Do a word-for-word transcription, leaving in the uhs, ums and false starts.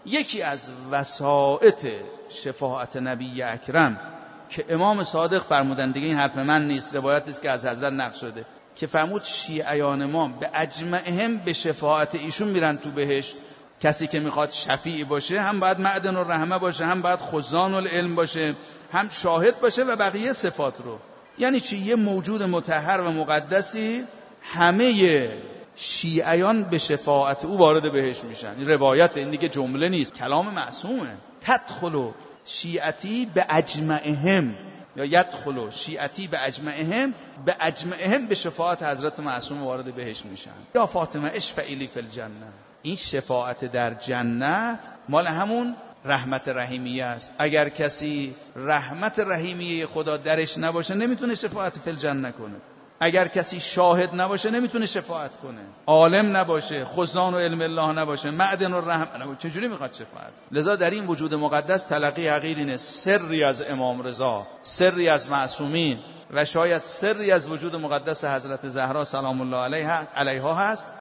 یکی از وسائط شفاعت نبی اکرم که امام صادق فرمودن، دیگه این حرف من نیست، روایتی است که از حضرت نقل شده، که فرمود شیعیان ما به اجمعهم به شفاعت ایشون میرن تو بهشت. کسی که میخواد شفیع باشه هم باید معدن الرحمه باشه، هم باید خزان العلم باشه، هم شاهد باشه و بقیه صفات رو. یعنی چی؟ یه موجود مطهر و مقدسی، همه شیعیان به شفاعت او وارد بهشت میشن. این روایت، این دیگه جمله نیست، کلام معصومه. تدخل شیعتی به اجمعهم، یا یدخل شیعتی به اجمعهم، به اجمعهم به شفاعت حضرت معصوم وارد بهشت میشن. یا فاطمه اشفعی لی فی الجنه. این شفاعت در جنت مال همون رحمت رحیمیه است. اگر کسی رحمت رحیمیه خدا درش نباشه نمیتونه شفاعت فی الجنه کنه. اگر کسی شاهد نباشه نمیتونه شفاعت کنه. عالم نباشه، خزان و علم الله نباشه، معدن الرحمه نباشه، چجوری میخواد شفاعت؟ لذا در این وجود مقدس تلقی حقیر اینه، سری از امام رضا، سری از معصومین و شاید سری از وجود مقدس حضرت زهرا سلام الله علیها هست